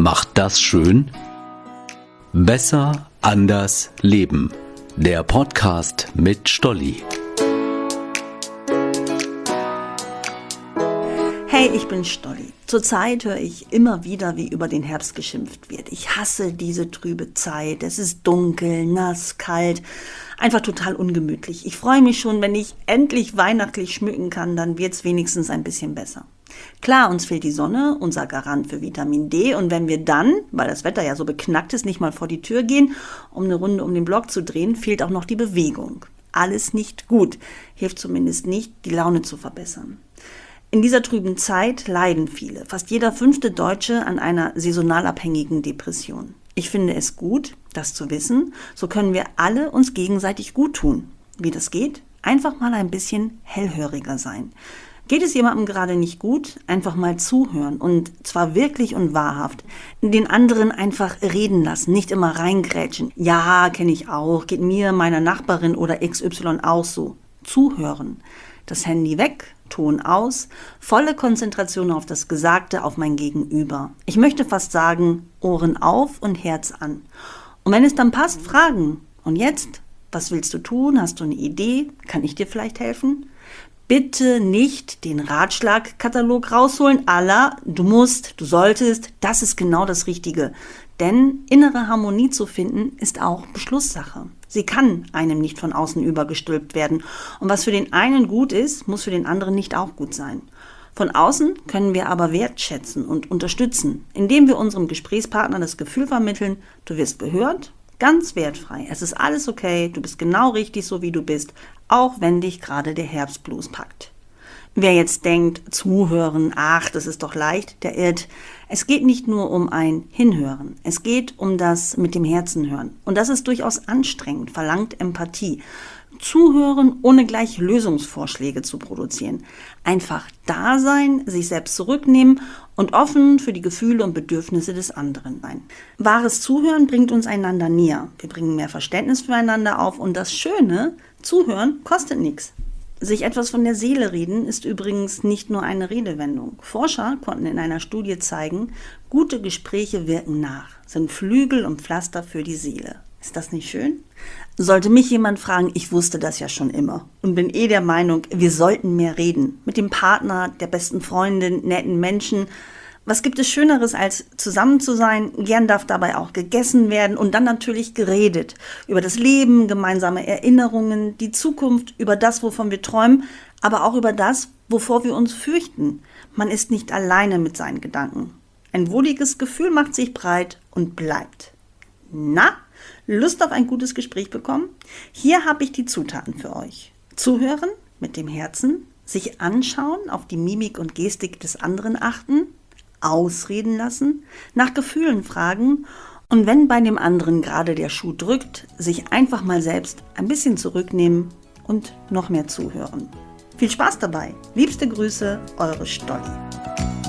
macht das schön? Besser, anders, leben. Der Podcast mit Stolli. Hey, ich bin Stolli. Zurzeit höre ich immer wieder, wie über den Herbst geschimpft wird. Ich hasse diese trübe Zeit. Es ist dunkel, nass, kalt, einfach total ungemütlich. Ich freue mich schon, wenn ich endlich weihnachtlich schmücken kann, dann wird es wenigstens ein bisschen besser. Klar, uns fehlt die Sonne, unser Garant für Vitamin D. Und wenn wir dann, weil das Wetter ja so beknackt ist, nicht mal vor die Tür gehen, um eine Runde um den Block zu drehen, fehlt auch noch die Bewegung. Alles nicht gut, hilft zumindest nicht, die Laune zu verbessern. In dieser trüben Zeit leiden viele, fast jeder 5. Deutsche an einer saisonal abhängigen Depression. Ich finde es gut, das zu wissen, so können wir alle uns gegenseitig gut tun. Wie das geht? Einfach mal ein bisschen hellhöriger sein. Geht es jemandem gerade nicht gut? Einfach mal zuhören und zwar wirklich und wahrhaft. Den anderen einfach reden lassen, nicht immer reingrätschen. Ja, kenne ich auch, geht mir, meiner Nachbarin oder XY auch so. Zuhören. Das Handy weg, Ton aus, volle Konzentration auf das Gesagte, auf mein Gegenüber. Ich möchte fast sagen, Ohren auf und Herz an. Und wenn es dann passt, fragen. Und jetzt? Was willst du tun? Hast du eine Idee? Kann ich dir vielleicht helfen? Bitte nicht den Ratschlagkatalog rausholen, à la, du musst, du solltest, das ist genau das Richtige. Denn innere Harmonie zu finden, ist auch Beschlusssache. Sie kann einem nicht von außen übergestülpt werden. Und was für den einen gut ist, muss für den anderen nicht auch gut sein. Von außen können wir aber wertschätzen und unterstützen, indem wir unserem Gesprächspartner das Gefühl vermitteln, du wirst gehört, ganz wertfrei. Es ist alles okay, du bist genau richtig so, wie du bist, auch wenn dich gerade der Herbstblues packt. Wer jetzt denkt, zuhören, ach, das ist doch leicht, der irrt. Es geht nicht nur um ein Hinhören, es geht um das mit dem Herzen hören. Und das ist durchaus anstrengend, verlangt Empathie. Zuhören, ohne gleich Lösungsvorschläge zu produzieren. Einfach da sein, sich selbst zurücknehmen und offen für die Gefühle und Bedürfnisse des anderen sein. Wahres Zuhören bringt uns einander näher. Wir bringen mehr Verständnis füreinander auf und das Schöne, Zuhören kostet nichts. Sich etwas von der Seele reden ist übrigens nicht nur eine Redewendung. Forscher konnten in einer Studie zeigen, gute Gespräche wirken nach, sind Flügel und Pflaster für die Seele. Ist das nicht schön? Sollte mich jemand fragen, ich wusste das ja schon immer und bin der Meinung, wir sollten mehr reden. Mit dem Partner, der besten Freundin, netten Menschen. Was gibt es Schöneres, als zusammen zu sein? Gern darf dabei auch gegessen werden und dann natürlich geredet. Über das Leben, gemeinsame Erinnerungen, die Zukunft, über das, wovon wir träumen, aber auch über das, wovor wir uns fürchten. Man ist nicht alleine mit seinen Gedanken. Ein wohliges Gefühl macht sich breit und bleibt. Na, Lust auf ein gutes Gespräch bekommen? Hier habe ich die Zutaten für euch. Zuhören mit dem Herzen, sich anschauen, auf die Mimik und Gestik des anderen achten, ausreden lassen, nach Gefühlen fragen und wenn bei dem anderen gerade der Schuh drückt, sich einfach mal selbst ein bisschen zurücknehmen und noch mehr zuhören. Viel Spaß dabei. Liebste Grüße, eure Stolli.